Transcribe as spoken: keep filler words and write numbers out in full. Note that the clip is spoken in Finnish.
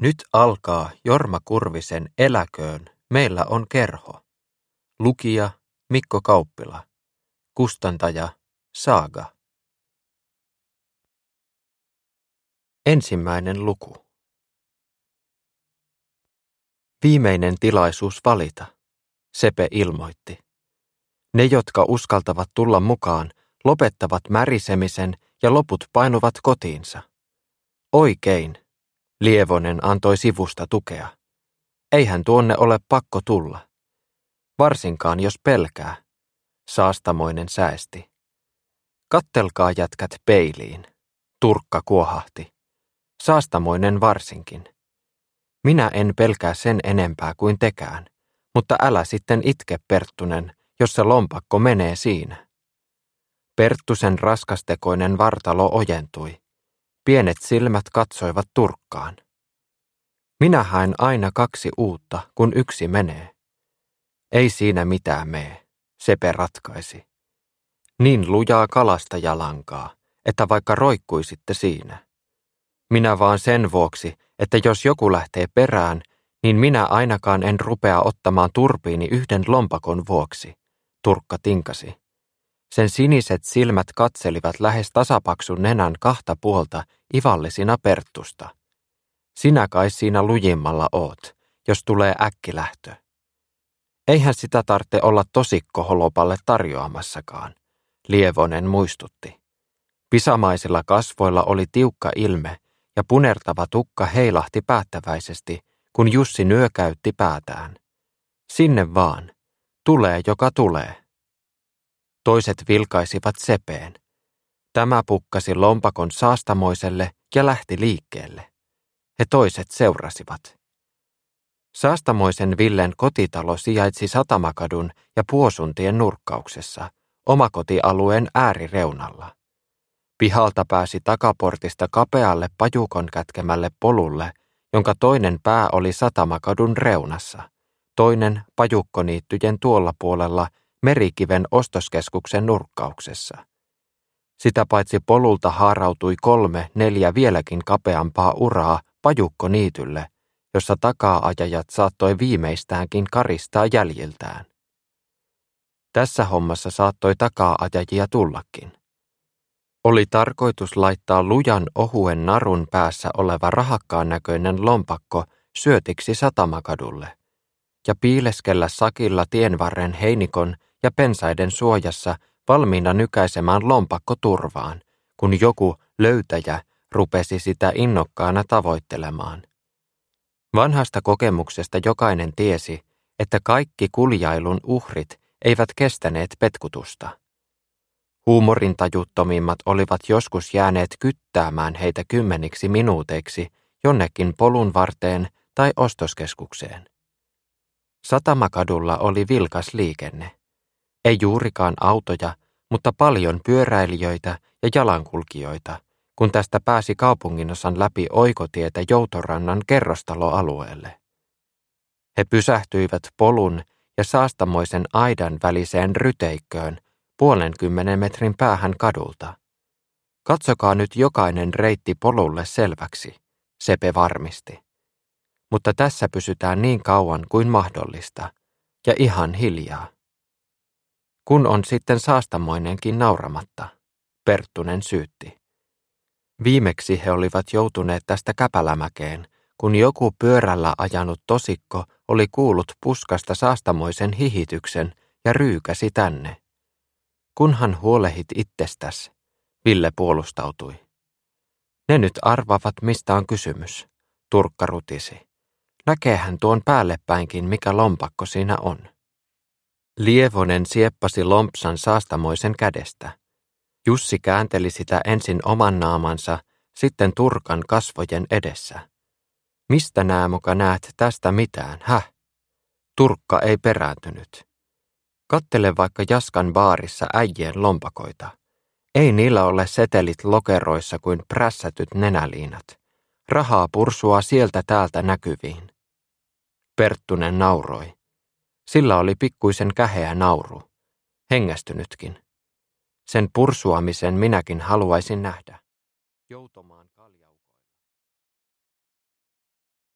Nyt alkaa Jorma Kurvisen Eläköön, meillä on kerho. Lukija Mikko Kauppila. Kustantaja Saaga. Ensimmäinen luku. Viimeinen tilaisuus valita, Sepe ilmoitti. Ne, jotka uskaltavat tulla mukaan, lopettavat märisemisen ja loput painuvat kotiinsa. Oikein, Lievonen antoi sivusta tukea. Eihän tuonne ole pakko tulla. Varsinkaan jos pelkää, Saastamoinen säesti. Kattelkaa jätkät peiliin, Turkka kuohahti. Saastamoinen varsinkin. Minä en pelkää sen enempää kuin tekään, mutta älä sitten itke, Perttunen, jos se lompakko menee siinä. Perttusen raskastekoinen vartalo ojentui. Pienet silmät katsoivat Turkkaan. Minä haen aina kaksi uutta, kun yksi menee. Ei siinä mitään mene, Sepe ratkaisi. Niin lujaa kalastajalankaa, että vaikka roikkuisitte siinä. Minä vaan sen vuoksi, että jos joku lähtee perään, niin minä ainakaan en rupea ottamaan turpiini yhden lompakon vuoksi, Turkka tinkasi. Sen siniset silmät katselivat lähes tasapaksun nenän kahta puolta ivallisina Perttusta. Sinä kai siinä lujimmalla oot, jos tulee äkkilähtö. Eihän sitä tarvitse olla tosikko holopalle tarjoamassakaan, Lievonen muistutti. Pisamaisilla kasvoilla oli tiukka ilme ja punertava tukka heilahti päättäväisesti, kun Jussi nyökäytti päätään. Sinne vaan, tulee joka tulee. Toiset vilkaisivat Sepeen. Tämä pukkasi lompakon Saastamoiselle ja lähti liikkeelle. He toiset seurasivat. Saastamoisen Villen kotitalo sijaitsi Satamakadun ja Puosuntien nurkkauksessa, omakotialueen äärireunalla. Pihalta pääsi takaportista kapealle pajukon kätkemälle polulle, jonka toinen pää oli Satamakadun reunassa, toinen pajukkoniittyjen tuolla puolella Merikiven ostoskeskuksen nurkkauksessa. Sitä paitsi polulta haarautui kolme, neljä vieläkin kapeampaa uraa pajukkoniitylle, jossa takaa-ajajat saattoi viimeistäänkin karistaa jäljiltään. Tässä hommassa saattoi takaa-ajajia tullakin. Oli tarkoitus laittaa lujan ohuen narun päässä oleva rahakkaan näköinen lompakko syötiksi Satamakadulle ja piileskellä sakilla tienvarren heinikon ja pensaiden suojassa valmiina nykäisemään lompakko turvaan, kun joku löytäjä rupesi sitä innokkaana tavoittelemaan. Vanhasta kokemuksesta jokainen tiesi, että kaikki kuljailun uhrit eivät kestäneet petkutusta. Huumorintajuttomimmat olivat joskus jääneet kyttäämään heitä kymmeniksi minuuteiksi jonnekin polun varteen tai ostoskeskukseen. Satamakadulla oli vilkas liikenne. Ei juurikaan autoja, mutta paljon pyöräilijöitä ja jalankulkijoita, kun tästä pääsi kaupunginosan läpi oikotietä Joutorannan kerrostaloalueelle. He pysähtyivät polun ja Saastamoisen aidan väliseen ryteikköön puolenkymmenen metrin päähän kadulta. Katsokaa nyt jokainen reitti polulle selväksi, Sepe varmisti. Mutta tässä pysytään niin kauan kuin mahdollista, ja ihan hiljaa. Kun on sitten Saastamoinenkin nauramatta, Perttunen syytti. Viimeksi he olivat joutuneet tästä Käpälämäkeen, kun joku pyörällä ajanut tosikko oli kuullut puskasta Saastamoisen hihityksen ja ryykäsi tänne. Kunhan huolehit itsestäs, Ville puolustautui. Ne nyt arvaavat, mistä on kysymys, Turkka rutisi. Näkeehän tuon päällepäinkin, mikä lompakko siinä on. Lievonen sieppasi lompsan Saastamoisen kädestä. Jussi käänteli sitä ensin oman naamansa, sitten Turkan kasvojen edessä. Mistä nää muka näet tästä mitään, häh? Turkka ei perääntynyt. Kattele vaikka Jaskan baarissa äijien lompakoita. Ei niillä ole setelit lokeroissa kuin prässätyt nenäliinat. Rahaa pursua sieltä täältä näkyviin. Perttunen nauroi. Sillä oli pikkuisen käheä nauru. Hengästynytkin. Sen pursuamisen minäkin haluaisin nähdä. Joutomaan